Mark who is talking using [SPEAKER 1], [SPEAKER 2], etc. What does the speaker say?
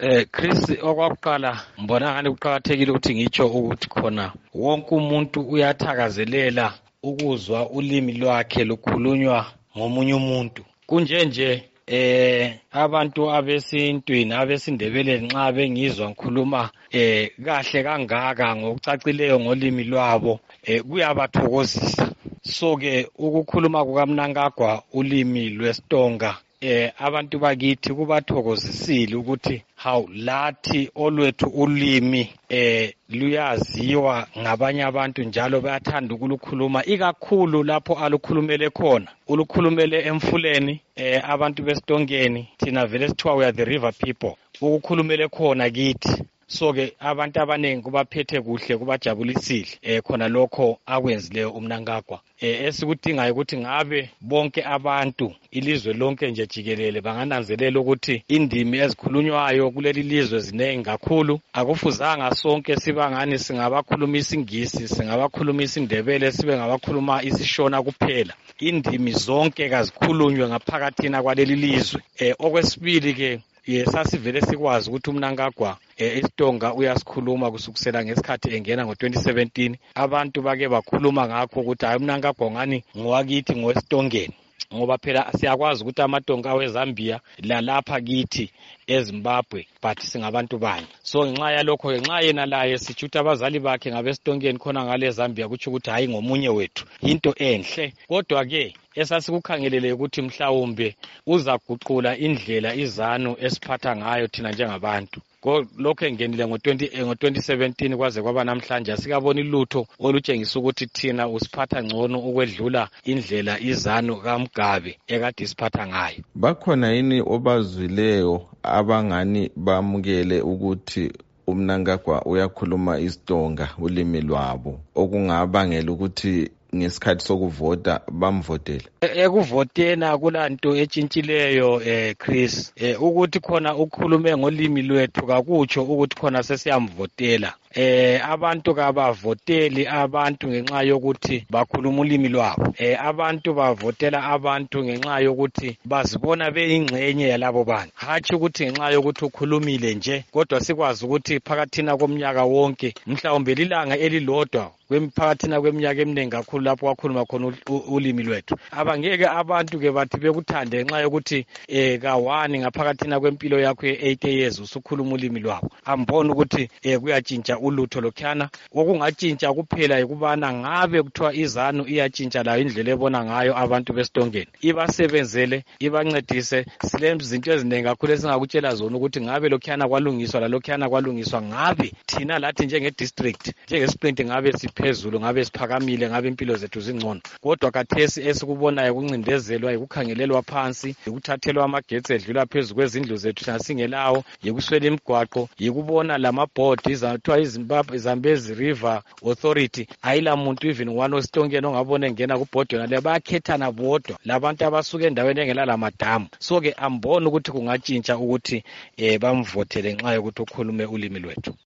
[SPEAKER 1] Chris, okwakuqala mbona ngani kuqakathekile ukuthi ngitsho ukuthi khona wonke umuntu uyathakazelela ukuzwa ulimi lwakhe lukhulunywa ngomunye umuntu. Kunjenje abantu abesintwini abesindebeleni nxa bengizwa ngikhuluma kahle kangaka ngokucacileyo ngolimi lwabo kuyabathokozisa. So ke ukukhuluma kukaMnangagwa ulimi lwesiTonga abantu bakithi kubathokozisile ukuthi hawu lathi olwethu ulimi luyaziwa ngabanye abantu njalo bayathanda ukulukhuluma ikakhulu lapho alukhulumele khona. Ulukhulumele emfuleni abantu besitongeni thina vele sithiwa we are the river people. Ukukhulumele khona kithi. So ke abantu abanengi kubaphethe kuhle kubajabulisile khona lokho akwenzileyo uMnangagwa. Esikudingayo ukuthi ngabe bonke abantu ilizwe lonke nje jikelele bangananzelela ukuthi indimi ezikhulunywayo kuleli lizwe zinengi kakhulu. Akufuzanga sonke sibangani singabakhuluma isingisi, singabakhuluma isindebele, sibe ngabakhuluma isishona kuphela. Indimi zonke kazikhulunywe ngaphakathina kwaleli lizwe. Okwesibili ke sasivele sikwazi ukuthi uMnangagwa isiTonga uyasikhuluma kusukisela ngesikhathi engena ngo-2017. Abantu bake bakhuluma ngakho ukuthi hayi uMnangagwa ngani ngowakithi ngowesitongeni, ngoba phela siyakwazi ukuthi amaTonga aweZambia lalapha kithi eZimbabwe but singabantu banye. So ngenxa yalokho ngenxa yena laye sithi ukuthi abazali bakhe ngabesitongeni khona ngale eZambia kuthi ukuthi hayi ngomunye wethu, into enhle. Kodwa ke esasikukhangelele ukuthi mhlawumbe uzaguqula indlela izanu esiphatha ngayo thina njengabantu. Lokho engenile ngo-2017 kwaze kwaba namhlanje asikaboni lutho olutshengisa ukuthi thina usiphatha ngcono ukwedlula indlela izanu kaMgabe ekade isiphatha ngayo.
[SPEAKER 2] Bakhona yini obazwileyo abangani bamukele ukuthi uMnangagwa uyakhuluma isiTonga ulimi lwabo okungabangela ukuthi ngesikhathi sokuvota bamvotela?
[SPEAKER 1] Ekuvoteni akulanto etshintshileyo Chris. Ukuthi khona ukhulume ngolimi lwethu kakutsho ukuthi khona sesiyamvotela. Abantu kabavoteli abantu ngenxa yokuthi bakhuluma ulimi lwabo. Abantu bavotela abantu ngenxa yokuthi bazibona beyingxenye yalabo bantu. Hatshi ukuthi ngenxa yokuthi ukhulumile nje, kodwa sikwazi ukuthi phakathina komnyaka wonke mhlawumbe lilanga elilodwa phakathina kweminyaka eminingi kakhulu lapho wakhuluma khona ulimi lwethu. Abangeke abantu ke bathi bekuthande ngenxa yokuthi ka1 ngaphakathina kwempilo yakho ye8 years usukhuluma ulimi lwabo. Ambona ukuthi kuyatshintsha ulutho lokhana. Okungatshintsha kuphela ukubana ngabe kuthiwa izanu iyatshintsha layo indlela ebona ngayo abantu besitongeni. Ibasebenzele, ibancedise. Silezinto eziningi kakhulu esingakutshela zona ukuthi ngabe lokhana kwalungiswa lalokhana kwalungiswa. Ngabe thina lathi njenge-district njenge-sprint ngabe phezulu, ngabe siphakamile, ngabe impilo zethu zingcono. Kodwa kathesi esikubonayo kuncindezelwa, ukukhangelelwa phansi, ukuthathelwa amagetsi edlula phezulu kwezindlu zethu singelawo, yikuswela imigwaqo, yikubona lamabhodi izathiwa Zambezi River Authority ayila muntu even one ositongeni ongabona engena kubhodi yona le, bayakhethana bodwa labantu abasuka endaweni engelala madamu. So ke ambona ukuthi kungatshintsha ukuthi bamvotele ngenxa yokuthi ukhulume ulimi lwethu.